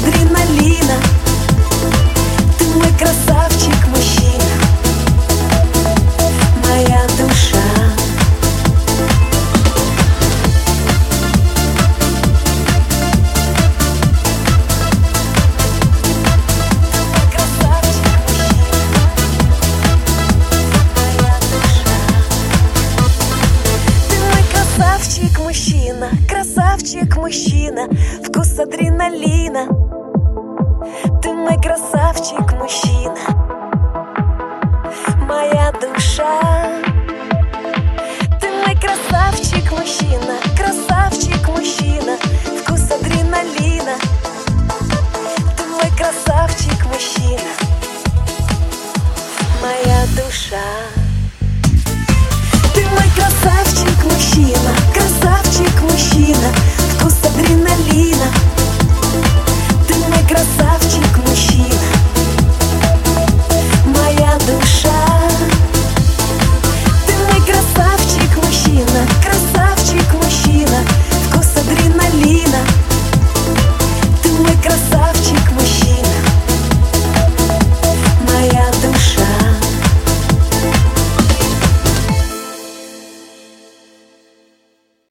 адреналина. Ты мой красавчик, мужчина, моя душа. Мужчина, красавчик, мужчина, вкус адреналина. Ты мой красавчик, мужчина, моя душа. Ты мой красавчик, мужчина, красавчик, мужчина, вкус адреналина. Ты мой красавчик, мужчина, моя душа. Ты мой красавчик, мужчина, красавчик, мужчина, вкус адреналина.